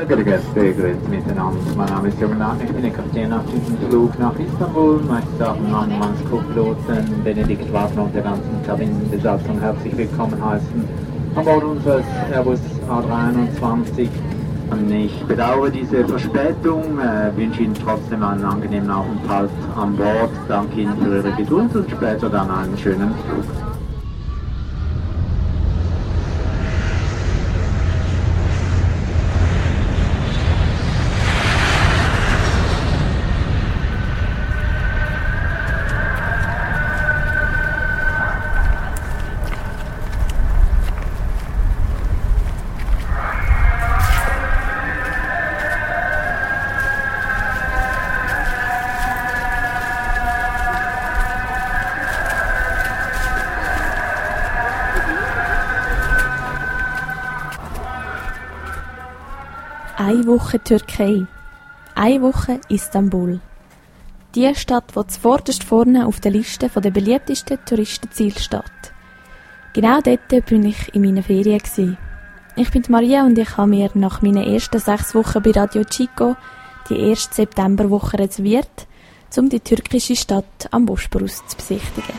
Gäste, grüezi miteinander. Mein Name ist Jonas, ich bin Kapitän auf diesem Flug nach Istanbul. Möchte sagen, meines Co-Piloten Benedikt Wagner und der ganzen Kabinenbesatzung herzlich willkommen heißen an Bord unseres Airbus A321. Ich bedauere diese Verspätung, wünsche Ihnen trotzdem einen angenehmen Aufenthalt an Bord. Danke Ihnen für Ihre Geduld und später dann einen schönen Flug. Eine Woche Türkei, eine Woche Istanbul. Die Stadt, die zuvorderst vorne auf der Liste der beliebtesten Touristenziele steht. Genau dort bin ich in meinen Ferien gewesen. Ich bin Maria und ich habe mir nach meinen ersten 6 Wochen bei Radio Chico die erste Septemberwoche reserviert, um die türkische Stadt am Bosporus zu besichtigen.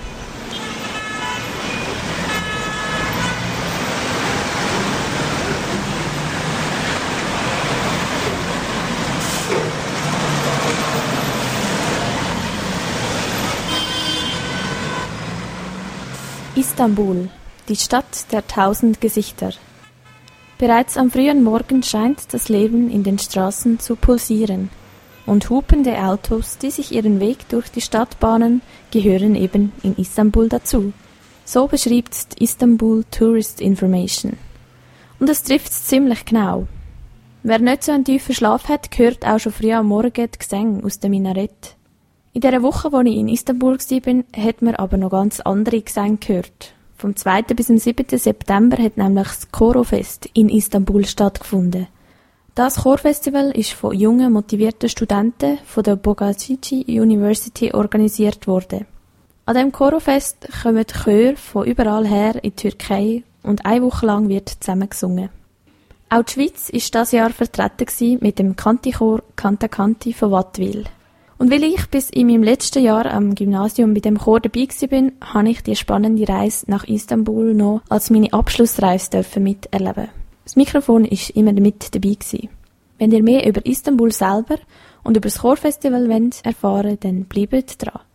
Istanbul, die Stadt der 1000 Gesichter. Bereits am frühen Morgen scheint das Leben in den Straßen zu pulsieren. Und hupende Autos, die sich ihren Weg durch die Stadt bahnen, gehören eben in Istanbul dazu. So beschreibt die Istanbul Tourist Information. Und es trifft es ziemlich genau. Wer nicht so einen tiefen Schlaf hat, hört auch schon früh am Morgen die Gesänge aus dem Minarett. In dieser Woche, als ich in Istanbul war, hat man aber noch ganz andere Gesänge gehört. Vom 2. bis zum 7. September hat nämlich das Chorofest in Istanbul stattgefunden. Das Chorfestival ist von jungen, motivierten Studenten von der Boğaziçi University organisiert worden. An diesem Chorofest kommen die Chöre von überall her in die Türkei und eine Woche lang wird zusammen gesungen. Auch die Schweiz war dieses Jahr vertreten mit dem Kantichor Canta Canti von Wattwil. Und weil ich bis in meinem letzten Jahr am Gymnasium bei dem Chor dabei war, habe ich die spannende Reise nach Istanbul noch als meine Abschlussreise miterleben. Das Mikrofon war immer mit dabei gewesen. Wenn ihr mehr über Istanbul selber und über das Chorfestival erfahren wollt, dann bleibt dran.